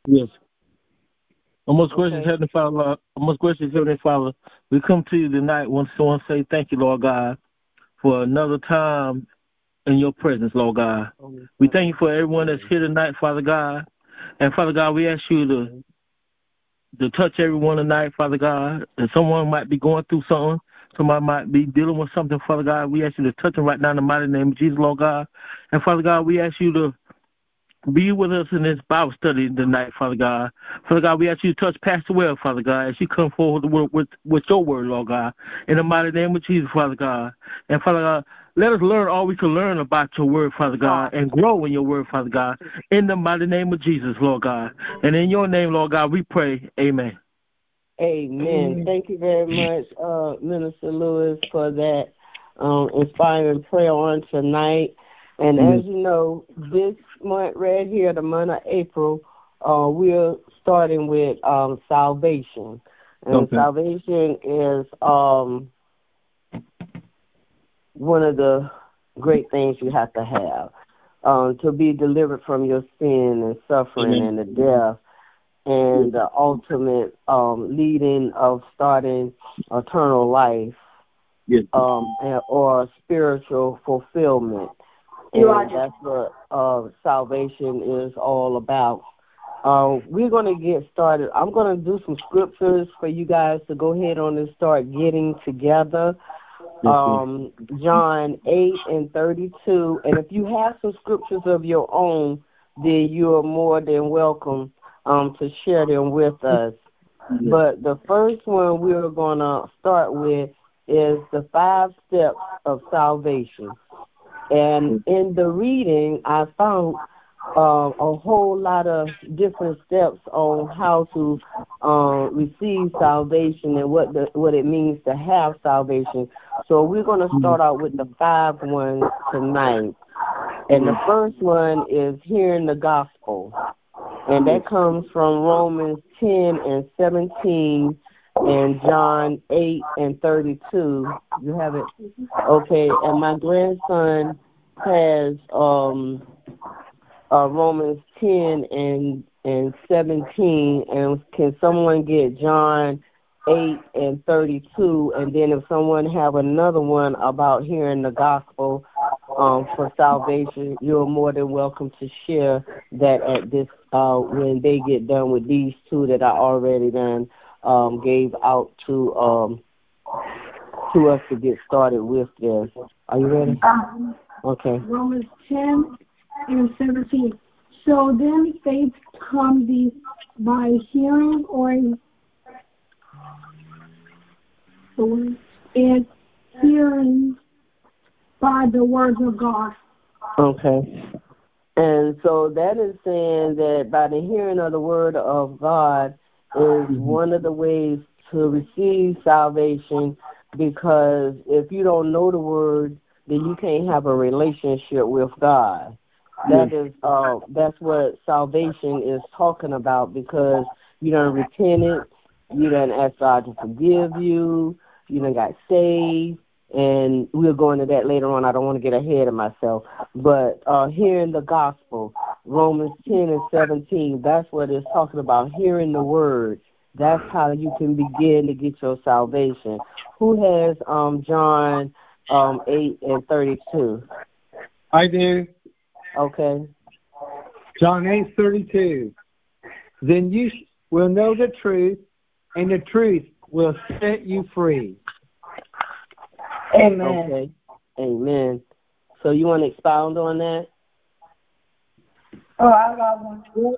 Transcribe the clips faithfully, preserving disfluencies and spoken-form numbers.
Yes. Our most gracious Okay. Heavenly Father, Lord, our most gracious Heavenly Father, we come to you tonight. Once someone say thank you, Lord God, for another time in your presence, Lord God. Um, We thank you for everyone that's here tonight, Father God. And Father God, we ask you to, to touch everyone tonight, Father God. And someone might be going through something. Somebody might be dealing with something, Father God. We ask you to touch them right now in the mighty name of Jesus, Lord God. And Father God, we ask you to be with us in this Bible study tonight, Father God. Father God, we ask you to touch Pastor Well, Father God, as you come forward with, with, with your word, Lord God, in the mighty name of Jesus, Father God. And Father God, let us learn all we can learn about your word, Father God, and grow in your word, Father God, in the mighty name of Jesus, Lord God. And in your name, Lord God, we pray. Amen. Amen. Thank you very much, uh, Minister Lewis, for that um, inspiring prayer on tonight. And Yes. as you know, this month right here, the month of April, uh, we're starting with um, salvation. And Okay. salvation is um, one of the great things you have to have um, to be delivered from your sin and suffering Amen. and the death Yes. and the ultimate um, leading of starting eternal life Yes. um, and, or spiritual fulfillment. You are And just that's what uh, salvation is all about. Uh, we're going to get started. I'm going to do some scriptures for you guys to go ahead on and start getting together. Yes. Yes. Um, John eight and thirty-two. And if you have some scriptures of your own, then you are more than welcome um, to share them with us. Yes. But the first one we're going to start with is the five steps of salvation. And in the reading, I found uh, a whole lot of different steps on how to uh, receive salvation and what the, what it means to have salvation. So we're going to Yes. start out with the five ones tonight. And the first one is hearing the gospel. And that comes from Romans ten and seventeen and John eight and thirty-two. You have it? Okay. And my grandson has um, uh, Romans ten and, and seventeen. And can someone get John eight and thirty-two? And then if someone have another one about hearing the gospel um, for salvation, you're more than welcome to share that at this uh, when they get done with these two that I already done um, gave out to um, to us to get started with this. Are you ready? um, Okay. Romans ten and seventeen. So then faith comes by hearing, or and hearing by the words of God. Okay. And so that is saying that by the hearing of the word of God is Mhm. one of the ways to receive salvation, because if you don't know the word, then you can't have a relationship with God. Yes. That is uh that's what salvation is talking about, because you done repented, you done asked God to forgive you, you done got saved, and we'll go into that later on. I don't want to get ahead of myself. But uh, hearing the gospel, Romans ten and seventeen, that's what it's talking about, hearing the word. That's how you can begin to get your salvation. Who has um, John um, eight and thirty-two? I do. Okay. John eight thirty-two. Then you will know the truth, and the truth will set you free. Amen. Okay. Amen. So you want to expound on that? Oh, I got one.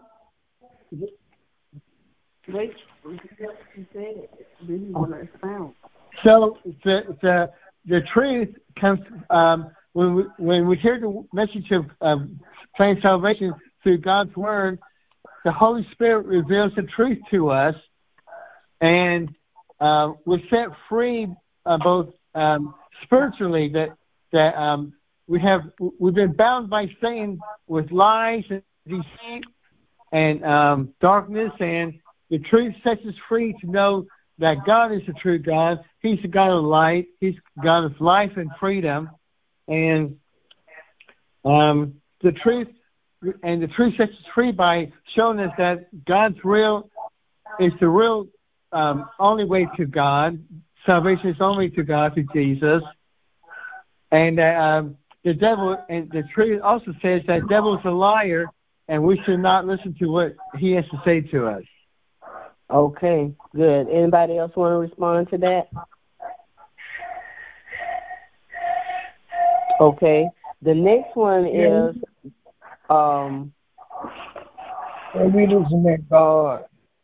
Wait. You said it. Then you want to expound. So the the the truth comes um, when we when we hear the message of um, plain salvation through God's word. The Holy Spirit reveals the truth to us, and uh, we're set free uh, both um, spiritually. That that um, we have we've been bound by Satan with lies and deceit and um, darkness, and the truth sets us free to know that God is the true God. He's the God of light. He's God of life and freedom, and um, the truth and the tree sets us free by showing us that God's real is the real um, only way to God. Salvation is only to God through Jesus. And uh, um, the devil, and the tree also says that the devil is a liar, and we should not listen to what he has to say to us. Okay, good. Anybody else want to respond to that? Okay. The next one is um. We losing that God.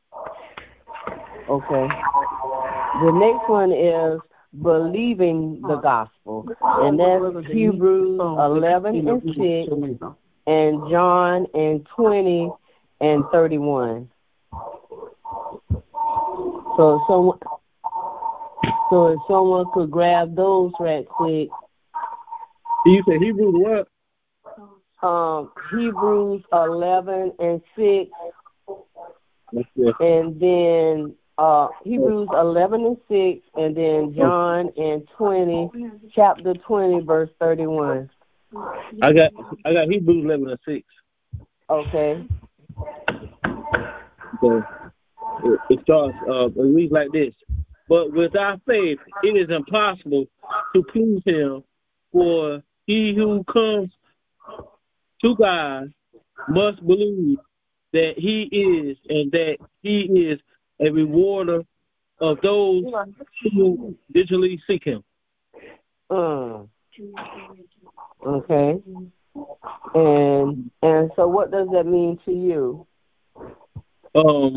Okay. The next one is believing the gospel, and that's Hebrews eleven and six, and John and twenty and thirty-one. So if someone, so if someone could grab those right quick. You said Hebrews what? Um, Hebrews eleven and six, and then uh, Hebrews eleven and six, and then John and twenty, chapter twenty, verse thirty-one. I got I got Hebrews eleven and six. Okay. Okay. It, it starts. Uh, it reads like this: But without faith, it is impossible to please Him. For he who comes to God must believe that He is, and that He is a rewarder of those who diligently seek Him. Mm. Okay. And and so, what does that mean to you? Um,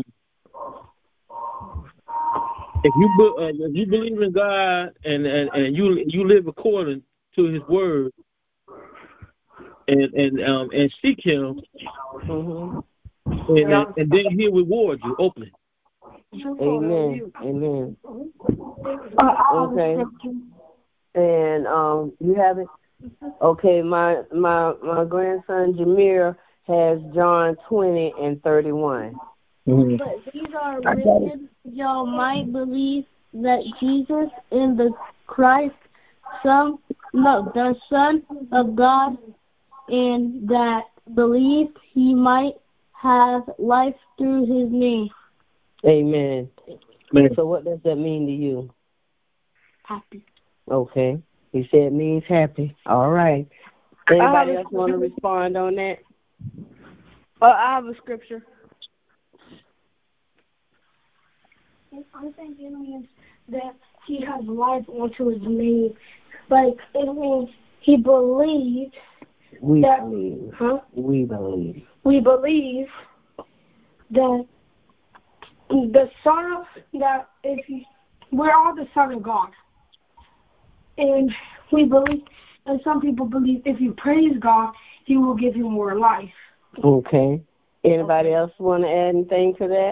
if you be, uh, if you believe in God and, and, and you you live according to His word, and and um and seek Him, Mm-hmm. and, and and then He'll reward you openly. Amen. Amen. Okay. And um, you have it. Okay. My my my grandson Jameer has John twenty and thirty-one. Mm-hmm. But these are written, y'all might believe that Jesus is the Christ, Son, no, the Son of God, and that believe He might have life through His name. Amen. Amen. So what does that mean to you? Happy. Okay. He said it means happy. All right. Anybody else want to respond on that? Uh, I have a scripture. I think it means that he has life onto his name. Like, it means he believed. We that, believe. Huh? We believe. We believe that the Son of, that if he, we're all the Son of God. And we believe, and some people believe if you praise God, He will give you more life. Okay. Anybody else want to add anything to that?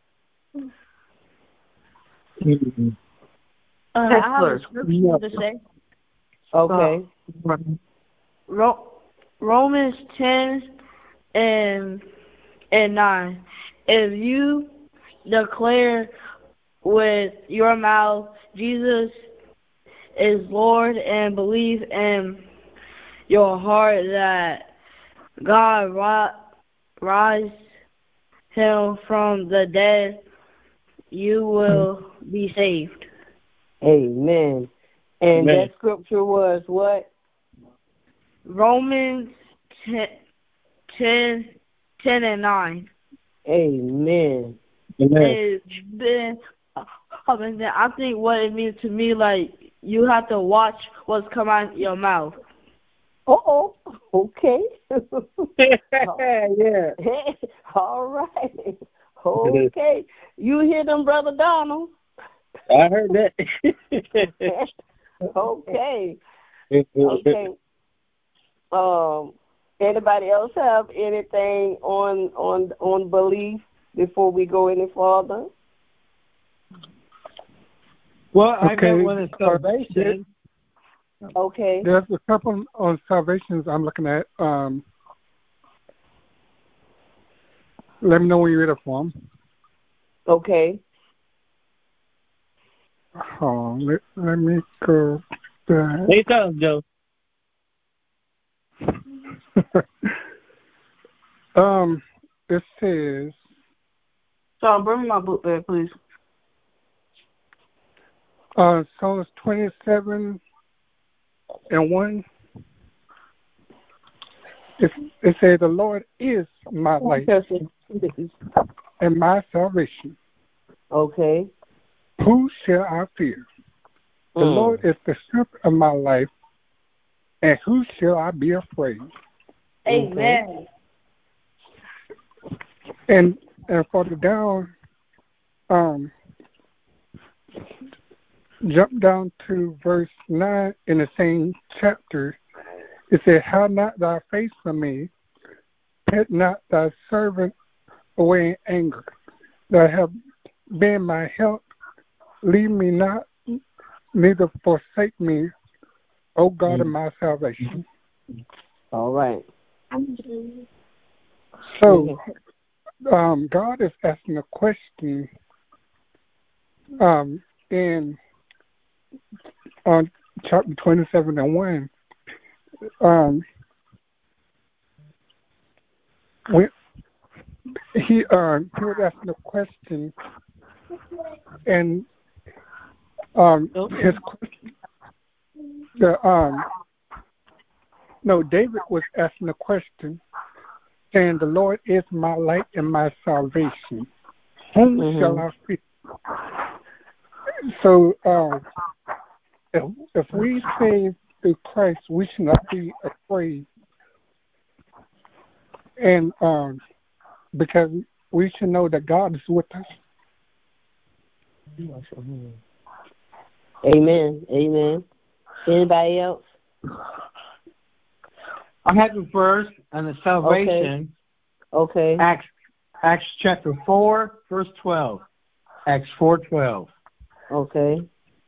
Mm-hmm. Uh, I have a scripture Yeah. to say. Okay. Uh, Ro- Romans ten and and nine. If you declare with your mouth Jesus is Lord and believe in your heart that God ri- rise Him from the dead, you will be saved. Amen. And Amen. that scripture was what? Romans ten, ten, ten and nine. Amen. Amen. It's been, I mean, I think what it means to me, like, you have to watch what's coming out of your mouth. Uh-oh. Okay. Yeah. All right. Okay. You hear them, Brother Donald? I heard that. Okay. Okay. Um. Anybody else have anything on on on belief before we go any further? Well, I Okay. got one in salvation. Okay. There's a couple on salvations I'm looking at. Um, let me know when you're ready for them. Okay. Oh, let, let me go back. Hey, Tom, Joe. Um, it says, So bring me my book back, please. uh, Psalms twenty-seven and one. It, it says, the Lord is my light and my salvation. Okay. Who shall I fear? The Mm. Lord is the strength of my life, and who shall I be afraid? Amen. And and further down, um, jump down to verse nine in the same chapter. It said, hide not thy face from me, put not thy servant away in anger. Thou have been my help. Leave me not, neither forsake me, O God of my salvation. All right. So, um, God is asking a question um, in on chapter twenty-seven and one. Um, when he uh, he was asking a question, and um, his question, the um, no, David was asking a question, saying, "The Lord is my light and my salvation. Whom mm-hmm. shall I fear?" So, uh, if, if we say through Christ, we should not be afraid, and um, because we should know that God is with us. Amen. Amen. Anybody else? I have the verse on the salvation. Okay. okay. Acts, Acts chapter four, verse twelve. Acts four twelve. Okay.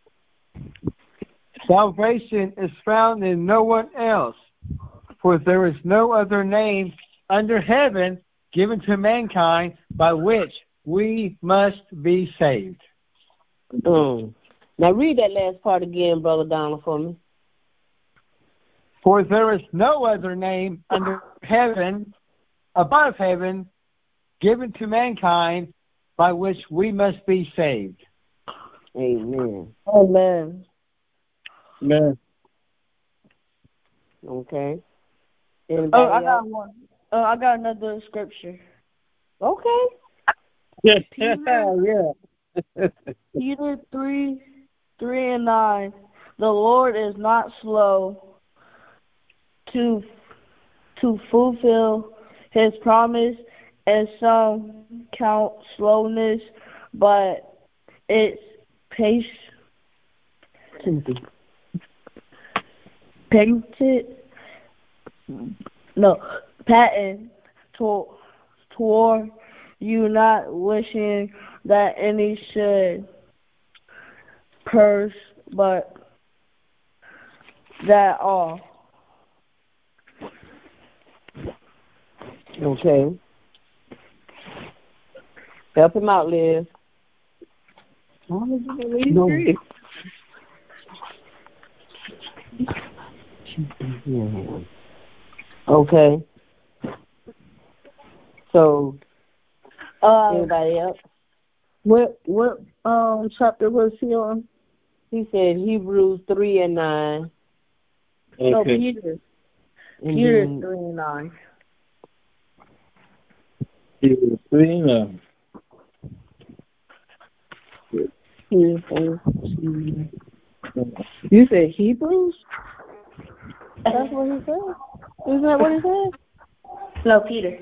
Salvation is found in no one else, for there is no other name under heaven given to mankind by which we must be saved. Mm. Now read that last part again, Brother Donald, for me. For there is no other name under heaven, above heaven, given to mankind by which we must be saved. Amen. Amen. Amen. Okay. Anybody oh, I else? got one. Uh, I got another scripture. Okay. Yeah, Peter, yeah. Peter three, three and nine. The Lord is not slow to to fulfill His promise, as some count slowness, but it's patient. Patented, no, patent to, toward you, not wishing that any should perish, but that all. Okay. Help him out, Liz. No. Okay. So, uh, anybody else? What what um chapter was he on? He said Hebrews three and nine. Okay. No, Peter. Peter mm-hmm. three and nine. Hebrews three and nine. You said Hebrews? That's what he said. Isn't that what he said? No, Peter.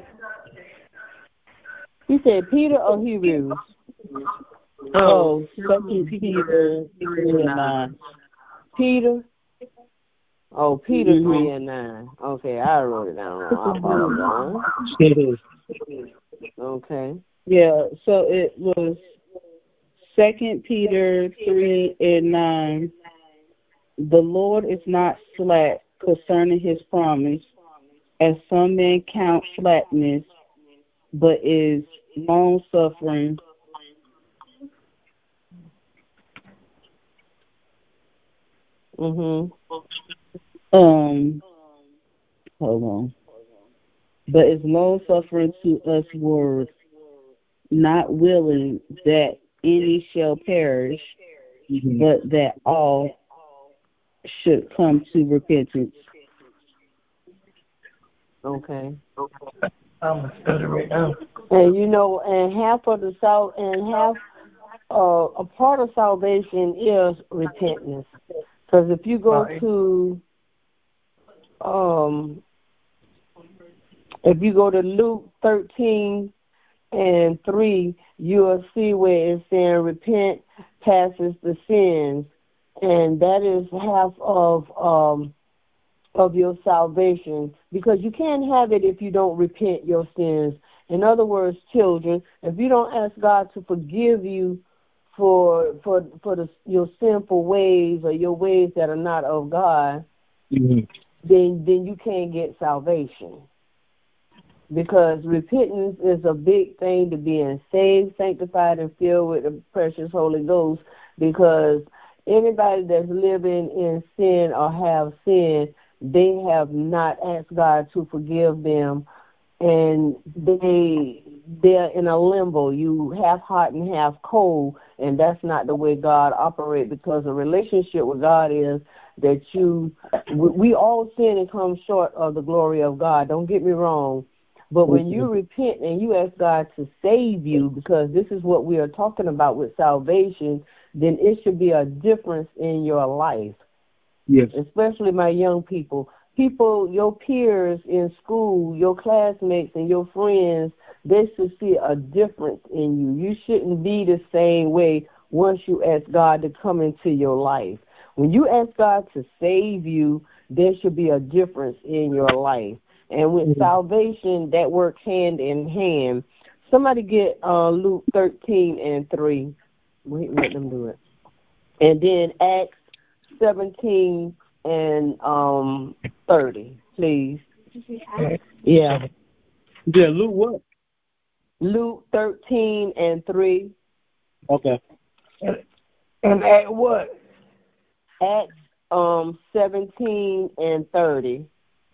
You said Peter or Hebrews? Oh, Second Peter three and nine. Peter. Oh, Peter mm-hmm. three and nine. Okay, I wrote it down wrong. I apologize. Okay. Yeah, so it was Second Peter three and nine. The Lord is not slack concerning His promise, as some men count slackness, but is long suffering. Mhm. Um. Hold on. but is long suffering to us word, not willing that any shall perish, Mm-hmm. but that all should come to repentance. Okay. I'm gonna study right now. And you know, and half of the sal and half uh, a part of salvation is repentance. Because if you go Right. to um, if you go to Luke thirteen and three, you will see where it's saying repent passes the sins, and that is half of um of your salvation, because you can't have it if you don't repent your sins. In other words, children, if you don't ask God to forgive you for for for the, your sinful ways or your ways that are not of God, Mm-hmm. then then you can't get salvation. Because repentance is a big thing to being saved, sanctified, and filled with the precious Holy Ghost. Because anybody that's living in sin or have sin, they have not asked God to forgive them, and they they're in a limbo. You half hot and half cold, and that's not the way God operates. Because a relationship with God is that you we we all sin and come short of the glory of God. Don't get me wrong. But when you repent and you ask God to save you, because this is what we are talking about with salvation, then it should be a difference in your life, Yes. especially my young people. People, your peers in school, your classmates and your friends, they should see a difference in you. You shouldn't be the same way once you ask God to come into your life. When you ask God to save you, there should be a difference in your life. And with Mm-hmm. salvation, that work hand in hand. Somebody get uh, Luke thirteen and three. Wait, let them do it. And then Acts seventeen and um thirty, please. Yeah. Yeah, Luke what? Luke thirteen and three. Okay. And, and at what? Acts um seventeen and thirty.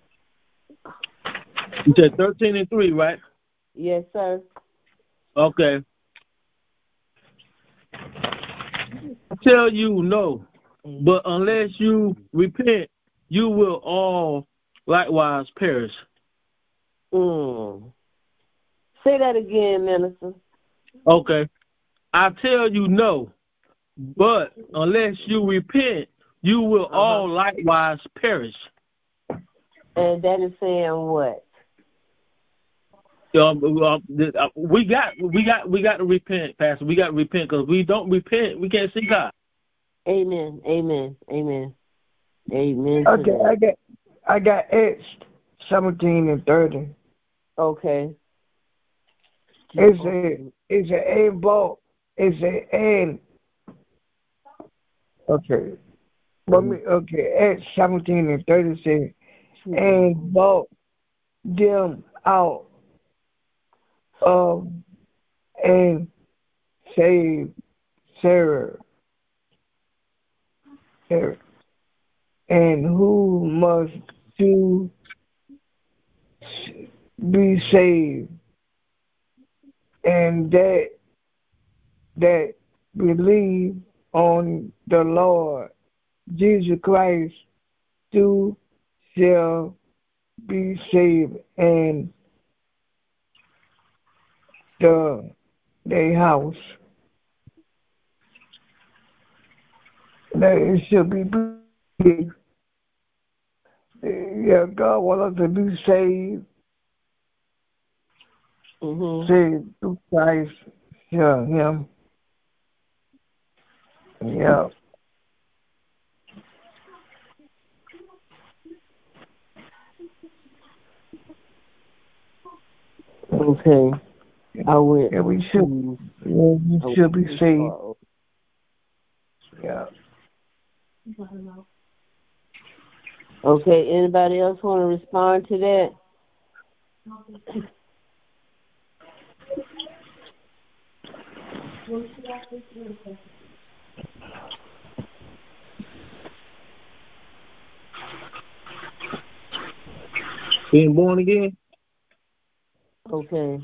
You said thirteen and three, right? Yes, sir. Okay. I tell you no, but unless you repent, you will all likewise perish. Mm. Say that again, minister. Okay. I tell you no, but unless you repent, you will Uh-huh. all likewise perish. And that is saying what? Um, uh, we got, we got, we got to repent, Pastor. We got to repent, because we don't repent, we can't see God. Amen. Amen. Amen. Amen. to Okay, that. I got I got Acts seventeen and thirty. Okay. It's a it's a a ball. It's a and okay. But me okay, Acts seventeen and thirty says and bought them out of and saved Sarah, Sarah, and who must to be saved, and that that believe on the Lord Jesus Christ too shall be saved, and the their house. That it shall be believed. Yeah, God wants us to be saved, Mm-hmm. saved through Christ, yeah, Him, yeah. Okay. I went. Yeah, we should, to- yeah, we I should be went saved, to- yeah. Okay. Anybody else want to respond to that? Being born again? Okay.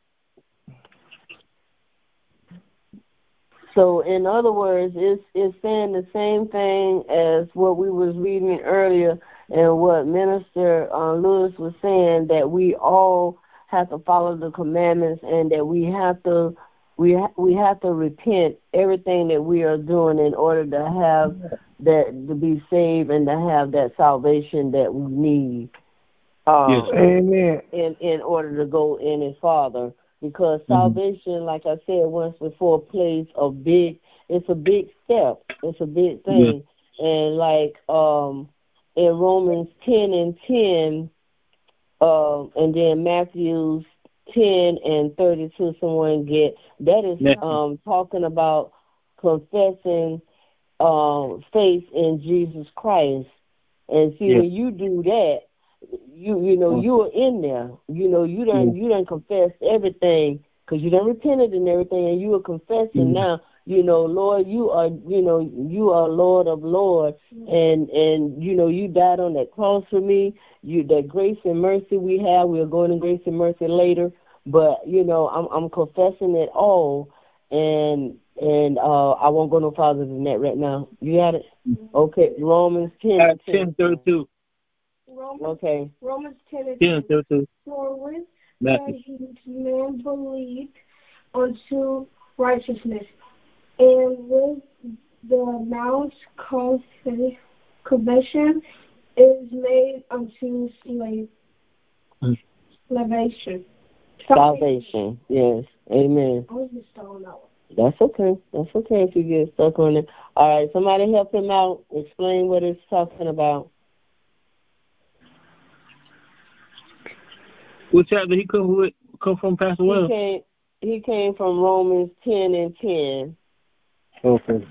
So, in other words, it's it's saying the same thing as what we was reading earlier, and what Minister uh, Lewis was saying, that we all have to follow the commandments, and that we have to we ha- we have to repent everything that we are doing in order to have that to be saved and to have that salvation that we need. Uh, Yes. Amen. In in order to go in His Father. Because Mm-hmm. salvation, like I said once before, plays a big, it's a big step. It's a big thing. Yeah. And like um, in Romans ten and ten, uh, and then Matthew ten and thirty-two, someone get, that is um, talking about confessing um, faith in Jesus Christ. And see, yeah. when you do that, you you know you're in there. You know you done you done confessed everything, because you done repented and everything, and you are confessing mm-hmm. now. You know, Lord, you are you know you are Lord of Lords, and and you know you died on that cross for me. You that grace and mercy we have. We're going to grace and mercy later, but you know I'm I'm confessing it all, and and uh I won't go no farther than that right now. You got it? Okay, Romans ten. ten thirty-two. Romans, okay. Romans ten and ten thirty-two. For with the man believed unto righteousness, and with the mouth confession is made unto slave mm. salvation. Salvation, yes. Amen. I was just throwing out. That's okay. That's okay if you get stuck on it. All right, somebody help him out. Explain what it's talking about. What chapter he come with? Come from, Pastor Wells? He came. He came from Romans ten and ten. Okay.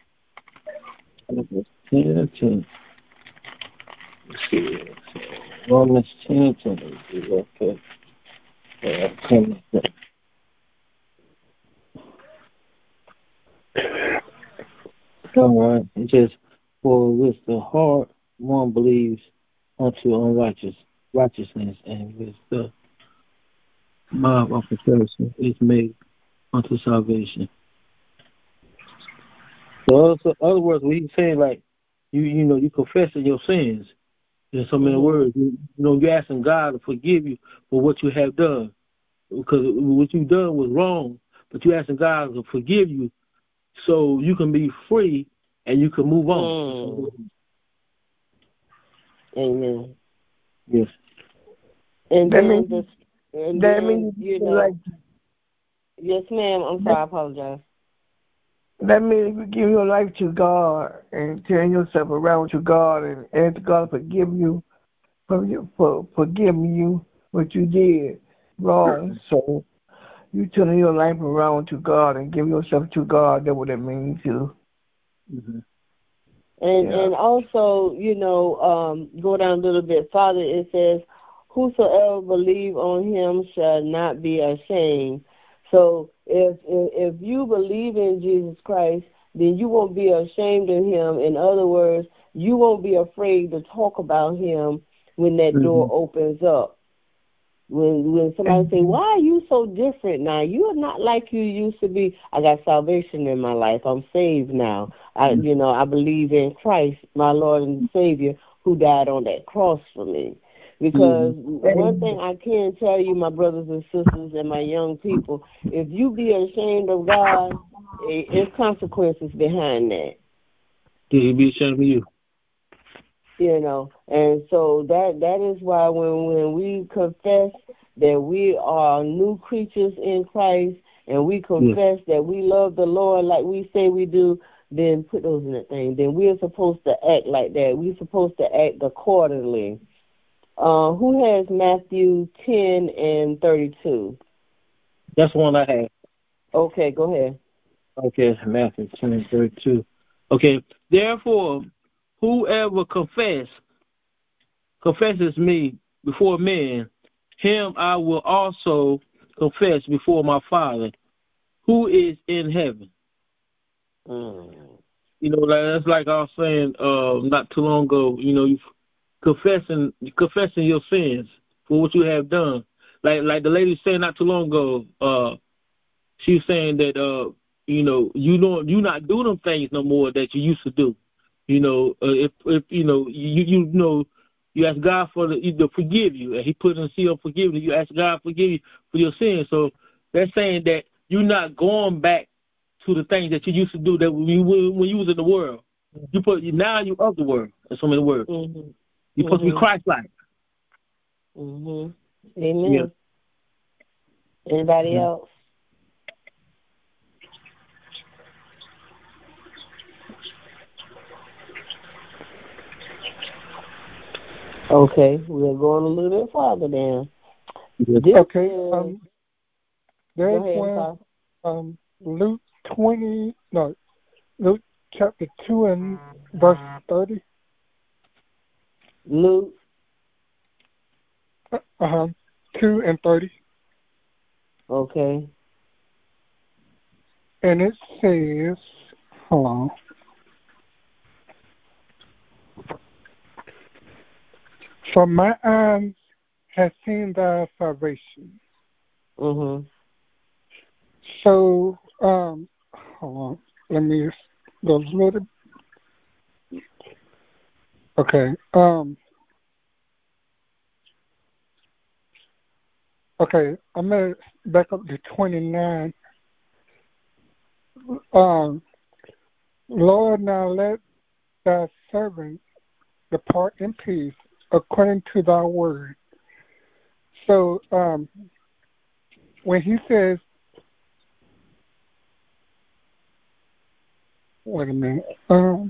ten and ten. Let's see. Romans ten and ten. Okay. Uh, All right. It says, for with the heart one believes unto unrighteous righteousness, and with the mouth of confession is made unto salvation. So, in other words, what he's saying, like, you you know, you confessing your sins. In so many mm-hmm. words, you, you know, you're asking God to forgive you for what you have done, because what you've done was wrong. But you're asking God to forgive you, so you can be free and you can move on. Mm. Amen. Yes. And that then, means, the, and that then means you know, like, yes, ma'am. I'm sorry. I apologize. That means you give your life to God and turn yourself around to God and ask God to forgive you for, for forgive you what you did wrong. So you turn your life around to God and give yourself to God. That's what it means to. Mm-hmm. And yeah. and also, you know, um, go down a little bit farther. It says, "Whosoever believe on Him shall not be ashamed." So if, if if you believe in Jesus Christ, then you won't be ashamed of Him. In other words, you won't be afraid to talk about Him when that mm-hmm. door opens up. When when somebody mm-hmm. say, "Why are you so different now? You are not like you used to be." I got salvation in my life. I'm saved now. I mm-hmm. you know I believe in Christ, my Lord and Savior, who died on that cross for me. Because mm-hmm. one thing I can tell you, my brothers and sisters and my young people, if you be ashamed of God, there's consequences behind that. Did He be ashamed of you? You know, and so that that is why when when we confess that we are new creatures in Christ, and we confess yeah. that we love the Lord like we say we do, then put those in that thing. Then we are supposed to act like that. We're supposed to act accordingly. Uh, who has Matthew ten and thirty-two? That's the one I have. Okay, go ahead. Okay, Matthew ten and thirty-two. Okay, therefore, whoever confess, confesses me before men, him I will also confess before my Father, who is in heaven. Mm. You know, like, that's like I was saying uh, not too long ago. You know, you confessing, confessing your sins for what you have done. like like the lady said not too long ago. Uh, she was saying that uh, you know, you don't you not doing them things no more that you used to do. You know, uh, if if you know you you know you ask God for the to forgive you, and He put in a seal of forgiveness. You ask God to forgive you for your sins. So they're saying that you're not going back to the things that you used to do that when you when you was in the world. You put now you of the world. In so many words, Mm-hmm. you're supposed mm-hmm. to be Christ-like. Mhm. Amen. Yeah. Anybody Mhm. else? Okay, we're going a little bit farther down. Yes. This Okay. is, Um, go there's ahead, one, Pastor. um, Luke twenty, no, Luke chapter two and verse thirty. Luke. Uh huh. Two and thirty, Okay. and it says, hold on. For my eyes have seen thy salvation. Mhm. So, um, hold on. Let me go a little. Okay. Um. Okay. I'm gonna back up to twenty-nine. Um. Lord, now let thy servant depart in peace according to thy word. So, um, when he says, wait a minute. Um.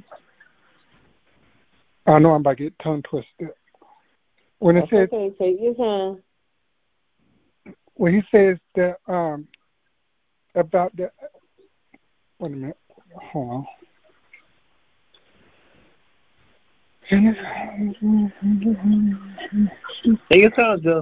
I know I'm about to get tongue twisted. When it That's says, okay. Take your time. when he says that, um, about the, wait a minute. Hold on. Take your time, Joe.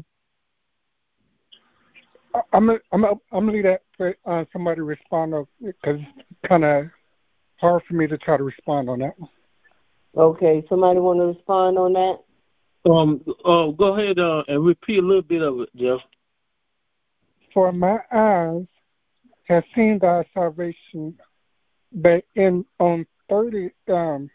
I'm gonna, I'm gonna, I'm gonna leave that for uh, somebody to respond on because it's kind of hard for me to try to respond on that one. Okay, somebody want to respond on that? Um. Uh, go ahead uh, and repeat a little bit of it, Jeff. For my eyes have seen thy salvation, but in on thirty, um,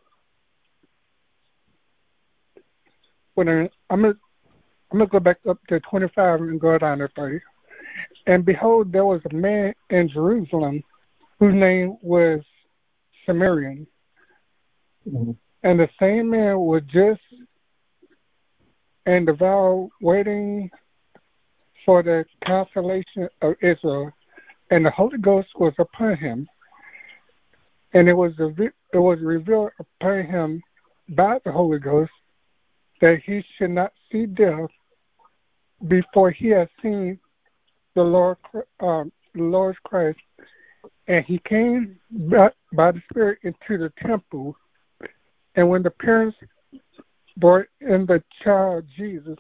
when I, I'm gonna, I'm gonna go back up to twenty-five and go down to thirty. And behold, there was a man in Jerusalem whose name was Samarian, Mm-hmm. and the same man was just and devout, waiting for the consolation of Israel, and the Holy Ghost was upon him, and it was it was revealed upon him by the Holy Ghost that he should not see death before he had seen the Lord, um, the Lord Christ. And he came by, by the Spirit into the temple, and when the parents brought in the child Jesus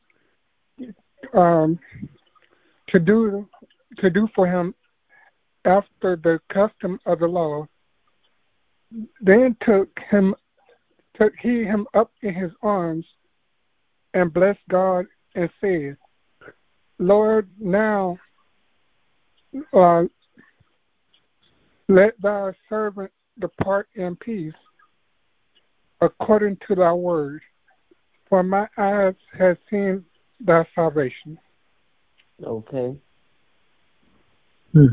um, to do to do for him after the custom of the law, then took him took he him up in his arms and blessed God and said, Lord, now uh, let thy servant depart in peace according to thy word, for my eyes have seen thy salvation. Okay. Hmm.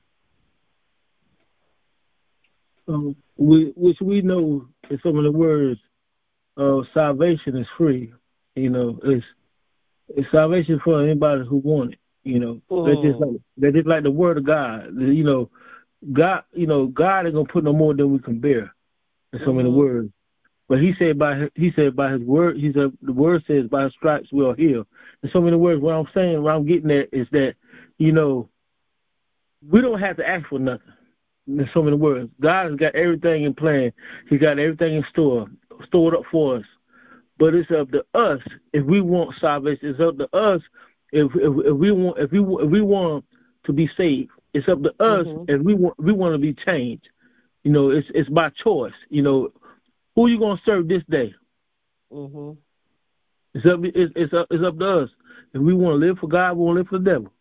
Um, we, which we know in some of the words, uh, salvation is free. You know, it's it's salvation for anybody who want it. You know, Mm. that's just like that's just like the word of God. You know, God, you know, God ain't gonna put no more than we can bear. In so many Mm-hmm. words, but He said by his, He said by His word, He said the word says by His stripes we are healed. In so many words, what I'm saying, what I'm getting at is that, you know, we don't have to ask for nothing. In so many words, God has got everything in plan. He got everything in store, stored up for us. But it's up to us if we want salvation. It's up to us if if, if we want if we if we want to be saved. It's up to us Mm-hmm. if we want we want to be changed. You know, it's it's by choice. You know, who you gonna serve this day? Mm-hmm. It's up it's it's up it's up to us. If we want to live for God, we want to live for the devil.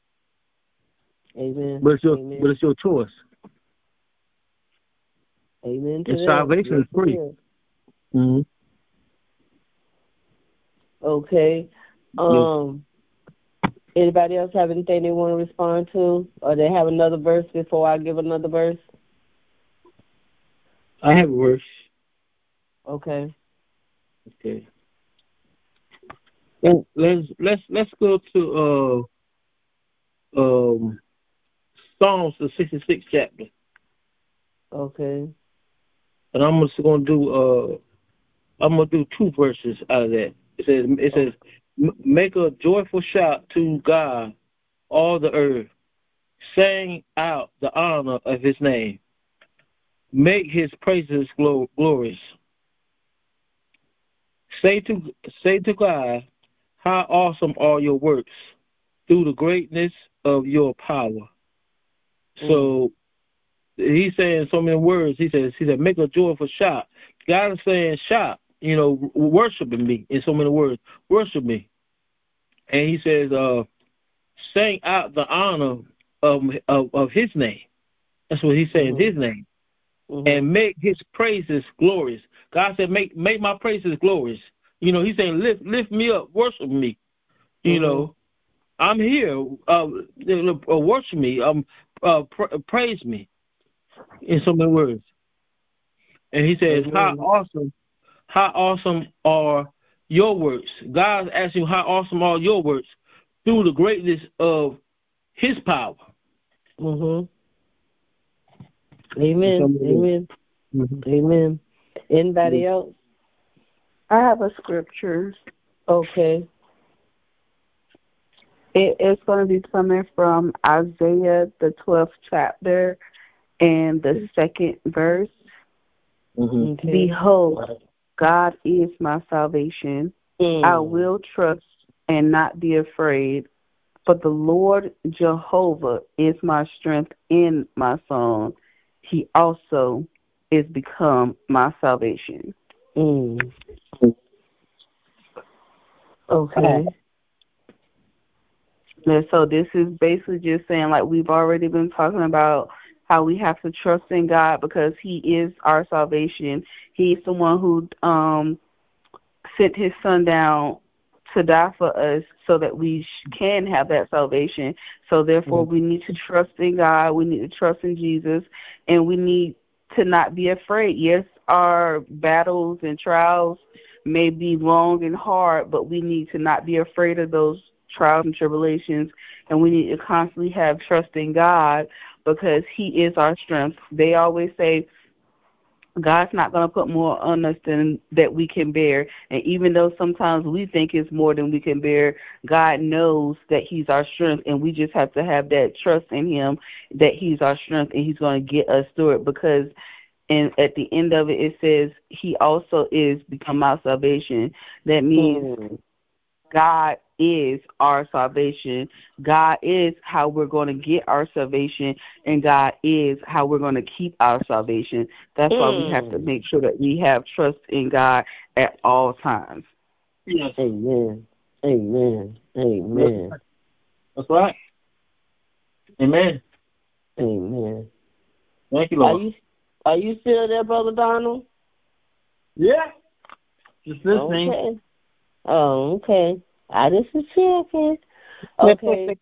Amen. But it's your, Amen. but it's your choice. Amen to And that. salvation Yes, is free. it is. Mm-hmm. Okay. Um. Anybody else have anything they want to respond to, or they have another verse before I give another verse? I have a verse. Okay. Okay. Let's let's let's, let's go to uh um Psalms the sixty-sixth chapter, Okay. and I'm just gonna do uh I'm gonna do two verses out of that. It says it says make a joyful shout to God, all the earth, sing out the honor of His name, make His praises glo- glorious. Say to say to God, how awesome are your works through the greatness of your power. Mm. So he's saying so many words. He says, he said, make a joyful shout. God is saying, shout, you know, worshiping me in so many words. Worship me. And he says, uh, sing out the honor of, of, of his name. That's what he's saying, mm-hmm. his name. Mm-hmm. And make his praises glorious. God said, make make my praises glorious. You know, he's saying, lift lift me up, worship me. You mm-hmm. know, I'm here. Uh, uh, worship me. Um, uh, pra- praise me. In so many words. And he says, mm-hmm. how awesome, how awesome are your works. God's asking you, how awesome are your works through the greatness of his power. Mm-hmm. Amen. Amen. Mm-hmm. Amen. Anybody mm-hmm. else? I have a scripture. Okay. It, it's going to be coming from Isaiah, the twelfth chapter, and the second verse. Mm-hmm. Okay. Behold, God is my salvation. Mm. I will trust and not be afraid. For the Lord Jehovah is my strength and my song. He also is become my salvation. Mm. Okay. And so this is basically just saying, like we've already been talking about, how we have to trust in God because he is our salvation. He's the one who um, sent his son down to die for us so that we can have that salvation. So therefore, mm-hmm. we need to trust in God. We need to trust in Jesus. And we need to not be afraid. Yes, our battles and trials may be long and hard, but we need to not be afraid of those trials and tribulations. And we need to constantly have trust in God, because he is our strength. They always say God's not going to put more on us than that we can bear. And even though sometimes we think it's more than we can bear, God knows that he's our strength, and we just have to have that trust in him that he's our strength and he's going to get us through it. Because and at the end of it, it says he also is become our salvation. That means mm. God is our salvation. God is how we're going to get our salvation, and God is how we're going to keep our salvation. That's mm. why we have to make sure that we have trust in God at all times. Yes. Amen. Amen. Amen. That's right. Amen. Amen. Thank you, Lord. Are you, are you still there, Brother Donald? Yeah. Just listening. Okay. Oh, okay. I just was checking. Okay.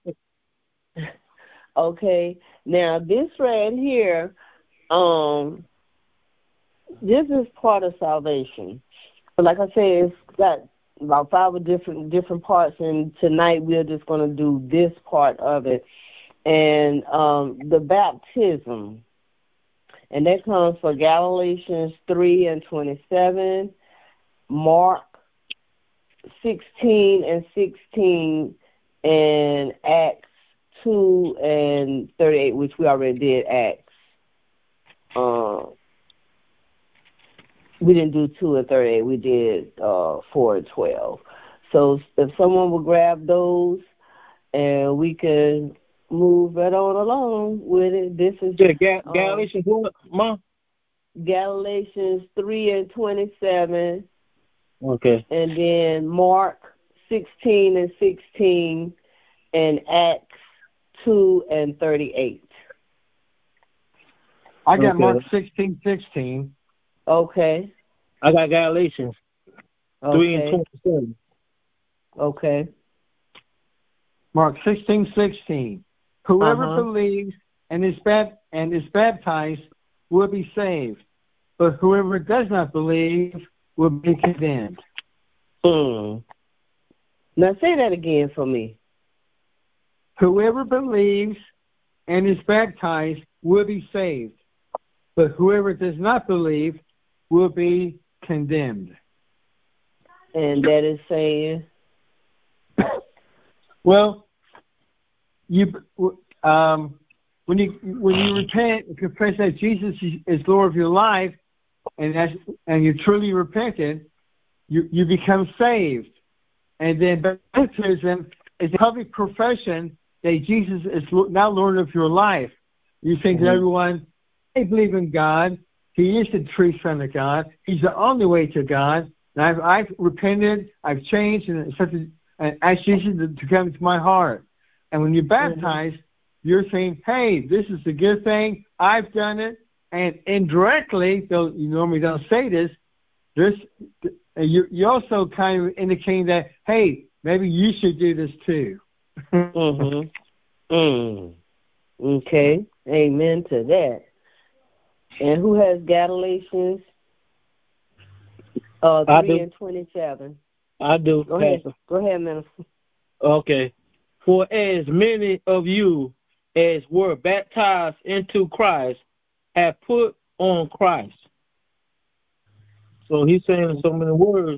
Okay. Now this right here, um, this is part of salvation. But like I said, it's got about five different different parts, and tonight we're just going to do this part of it, and um, the baptism, and that comes from Galatians three and twenty-seven, Mark sixteen and sixteen, and Acts two and thirty-eight, which we already did Acts. Uh, we didn't do two and thirty-eight. We did uh, four and twelve. So if someone would grab those, and we can move right on along with it. This is yeah, Ga- Galatians um, what, Mom? Galatians three and twenty-seven. Okay. And then Mark sixteen and sixteen and Acts two and thirty-eight. I got Okay. Mark sixteen sixteen. Okay. I got Galatians three and Okay. twenty-seven. Okay. Mark sixteen sixteen. Whoever Uh-huh. believes and is bap- and is baptized will be saved, but whoever does not believe will be condemned. Hmm. Now say that again for me. Whoever believes and is baptized will be saved, but whoever does not believe will be condemned. And that is saying, Well, you um, when you when you repent and confess that Jesus is Lord of your life, and that's, and you truly repented, you you become saved, and then baptism is a public profession that Jesus is now Lord of your life. You say to everyone, "I believe in God. He is the true Son of God. He's the only way to God. And I've I've repented. I've changed and accepted and asked Jesus to, to come into my heart." And when you're baptized, mm-hmm. you're saying, "Hey, this is a good thing. I've done it." And indirectly, though you normally don't say this, this you you also kind of indicating that, hey, maybe you should do this too. mm-hmm. Mm. Okay. Amen to that. And who has Galatians uh, three and twenty-seven? I do. Go Pastor. ahead. Go ahead, Minister. Okay. For as many of you as were baptized into Christ have put on Christ. So he's saying in so many words,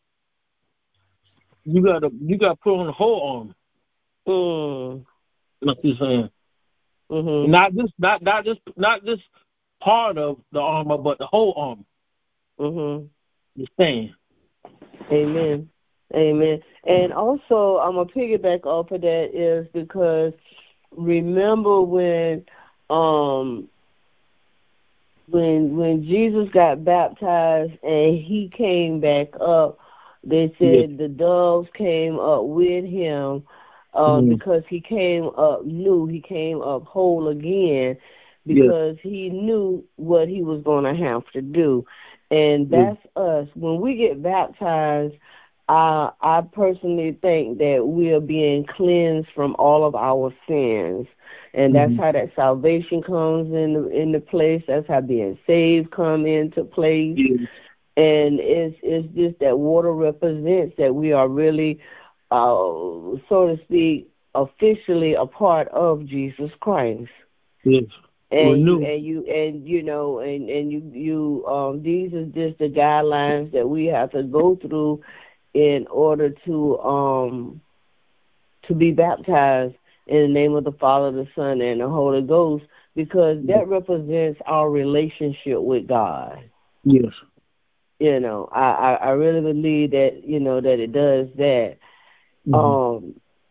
you gotta you gotta put on the whole armor. Mm. Like he's saying. Mm-hmm. Not just not not just not just part of the armor, but the whole armor. Mm-hmm. You're saying. Amen. Amen. And also, I'm going to piggyback off of that is because remember when um, when when Jesus got baptized and he came back up, they said yeah. the doves came up with him uh, mm-hmm. because he came up new. He came up whole again because yeah. he knew what he was going to have to do. And that's yeah. us. When we get baptized, I, I personally think that we are being cleansed from all of our sins. And that's mm-hmm. how that salvation comes in into place. That's how being saved come into place. Yeah. And it's it's just that water represents that we are really, uh, so to speak, officially a part of Jesus Christ. Yes. And you, and you and you know and and you you um these are just the guidelines that we have to go through in order to um to be baptized in the name of the Father, the Son, and the Holy Ghost, because that represents our relationship with God. Yes. You know, I, I, I really believe that, you know, that it does that. Mm-hmm. Um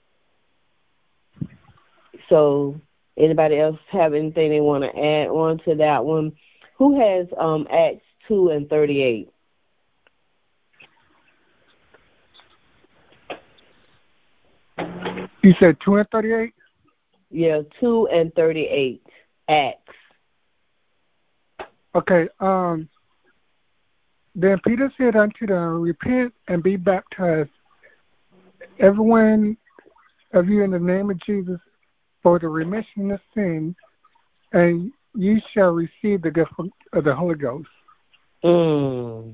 so anybody else have anything they want to add on to that one? Who has um, Acts two and thirty-eight? You said two and thirty-eight? Yeah, two and thirty-eight. Acts. Okay. Um. Then Peter said unto them, repent and be baptized, everyone of you in the name of Jesus, for the remission of sin, and you shall receive the gift of the Holy Ghost. Mm.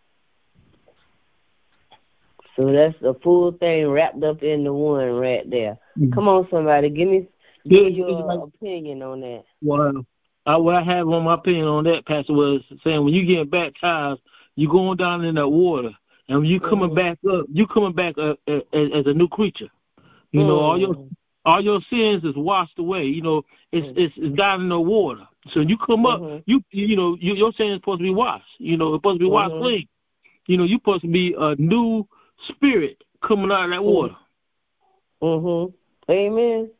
So that's the full thing wrapped up into one right there. Mm. Come on, somebody, give me give yeah, your like, opinion on that. Well, I, what I have on my opinion on that, Pastor, was saying when you get baptized, you going down in that water, and when you coming mm-hmm. back up, you coming back uh, as, as a new creature. You mm. know, all your all your sins is washed away. You know, it's mm. it's, it's down in the water. So you come mm-hmm. up, you you know, you, your sins supposed to be washed. You know, it's supposed to be washed mm-hmm. clean. You know, you're supposed to be a new spirit coming out of that water. Mm-hmm. Amen.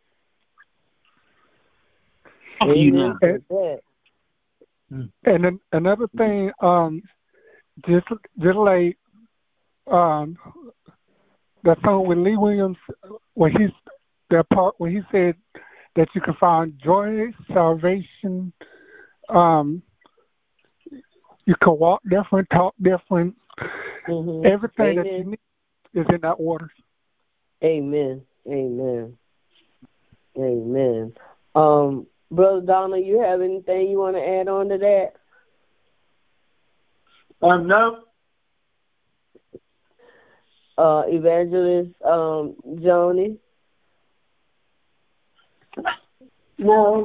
Amen. You now. And, and another thing, um, just just like um, that song with Lee Williams when he's that part where he said that you can find joy, salvation, um, you can walk different, talk different. Mm-hmm. Everything Amen. that you need is in that water. Amen. Amen. Amen. Um, Brother Donna, you have anything you want to add on to that? Um, no. Uh, Evangelist um, Joni? No.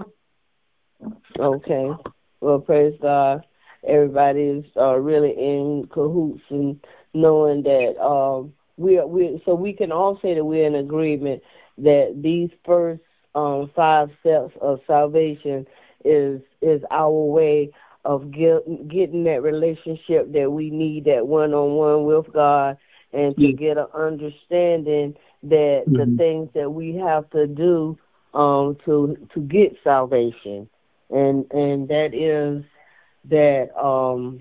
Okay. Well, praise God. Everybody is uh, really in cahoots and knowing that um, we are. We so we can all say that we're in agreement that these first um, five steps of salvation is is our way of get, getting that relationship that we need, that one on one with God, and to Yeah. get an understanding that Mm-hmm. the things that we have to do um, to to get salvation, and and that is that um,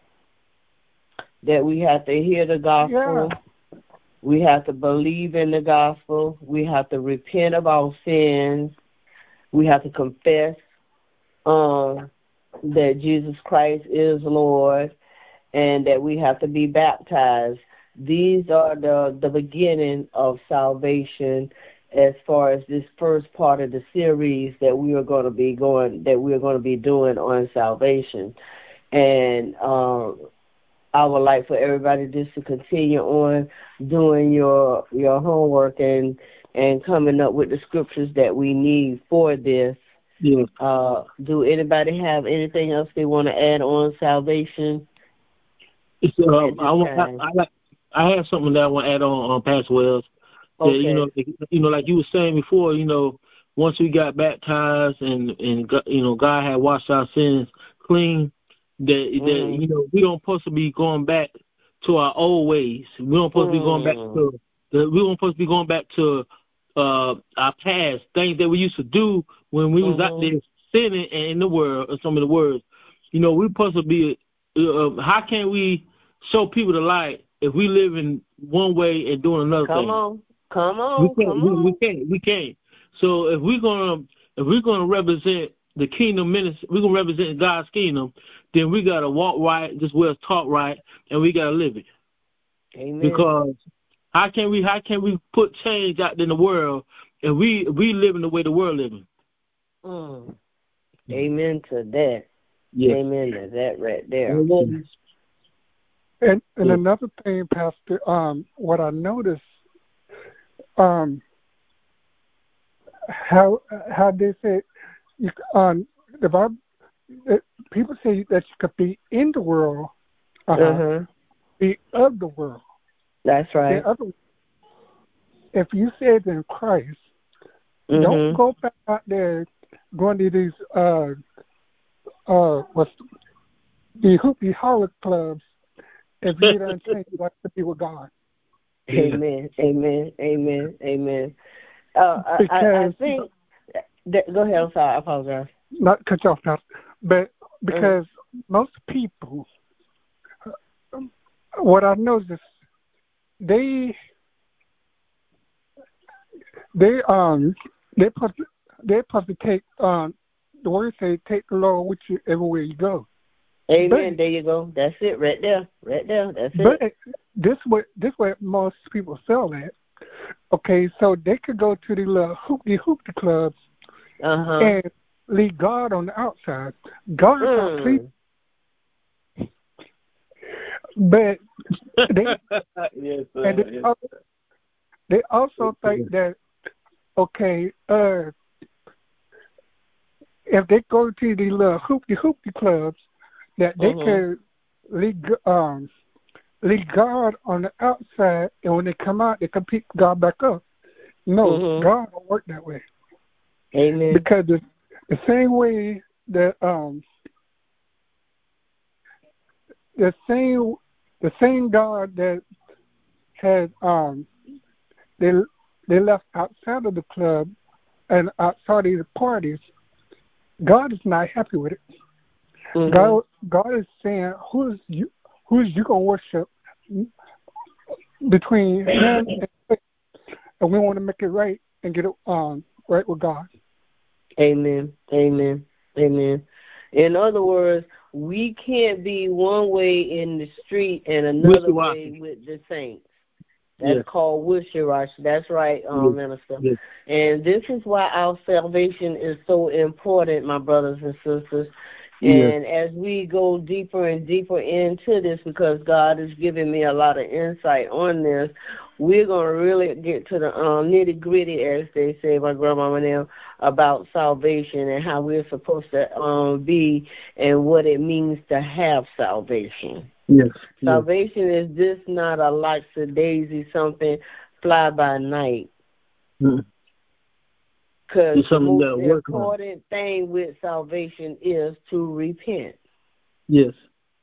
that we have to hear the gospel. Yeah. We have to believe in the gospel. We have to repent of our sins. We have to confess um, that Jesus Christ is Lord, and that we have to be baptized. These are the, the beginning of salvation as far as this first part of the series that we are going to be going, that we are going to be doing on salvation. And um, I would like for everybody just to continue on doing your your homework and and coming up with the scriptures that we need for this. Yeah. Uh, do anybody have anything else they want to add on salvation? It's, um, At this I, want, I, time. I, like, I have something that I want to add on, on Pastor Wells. That, Okay. you know, like, you know, like you were saying before, you know, once we got baptized and and God- you know God had washed our sins clean, that Mhm. that you know we don't supposed to be going back to our old ways. We don't supposed to be going back Mm. to the, we don't supposed to be going back to uh our past things that we used to do when we was out Mhm. there sinning and in the world. Or some of the words, you know, we supposed to be. Uh, how can we show people the light if we live in one way and doing another Come thing? on, come We on, can't. come We, on. we can't. We can't. So if we're gonna if we're gonna represent the kingdom ministry, we're gonna represent God's kingdom, then we gotta walk right, just well talk right, and we gotta live it. Amen. Because how can we how can we put change out in the world if we if we live in the way the world living? Mm. Amen to that. Yes. Amen to that right there. Amen. And and Yeah. another thing, Pastor, um, what I noticed, um, how how they say, you, um, the Bible, it, people say that you could be in the world, uh-huh, Uh-huh. be of the world. That's right. The other, if you say it in Christ, Mhm. don't go back out there going to these uh uh what's the hoopy holler clubs if you don't think you like to be with God. Amen. Amen. Amen. Amen. Uh, I, I, I Because think. That, go ahead. I'm sorry. I apologize. not to cut you off now, but because most people, what I noticed, they they um they supposed to, they supposed to take um the word say take the Lord with you everywhere you go. Amen. But, there you go. That's it. Right there. Right there. That's but it. this what this what most people feel at. Okay, so they could go to the little hoopty hoopty clubs Uh-huh. and leave God on the outside. God Mm. not sleeping. But they Yes, sir. and they, Yes. also, they also think that okay, uh, if they go to the little hoopty hoopty clubs, that they Mhm. can leave um leave God on the outside, and when they come out, they can pick God back up. No, Mhm. God don't work that way. Amen. Because the, the same way that um the same the same God that had um they they left outside of the club and outside of the parties, God is not happy with it. Mhm. God God is saying who's you who's you gonna worship between him and and we want to make it right and get it um, right with God. Amen. Amen. Amen. In other words, we can't be one way in the street and another way with the saints. That's yes. called wishy-washy. That's right, um, yes. Minister. Yes. And this is why our salvation is so important, my brothers and sisters. And yes. as we go deeper and deeper into this, because God is giving me a lot of insight on this, we're going to really get to the um, nitty-gritty, as they say, my grandmama now, about salvation and how we're supposed to um, be and what it means to have salvation. Yes. Salvation yes. is just not a lackadaisy something fly by night. Because mm. the most important on. thing with salvation is to repent. Yes.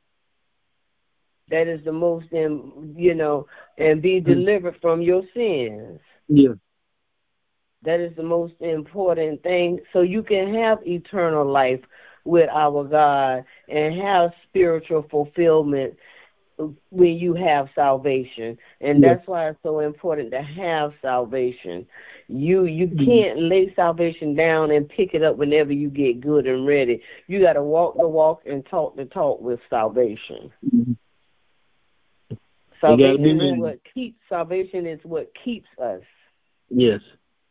That is the most, you know, and be delivered mm. from your sins. Yes. That is the most important thing, so you can have eternal life with our God and have spiritual fulfillment when you have salvation. And yes. that's why it's so important to have salvation. You you mm-hmm. can't lay salvation down and pick it up whenever you get good and ready. You got to walk the walk and talk the talk with salvation. Mm-hmm. Salvation is what keeps salvation is what keeps us. Yes.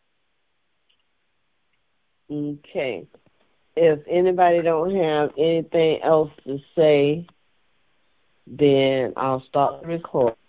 Okay. If anybody don't have anything else to say, then I'll stop the recording.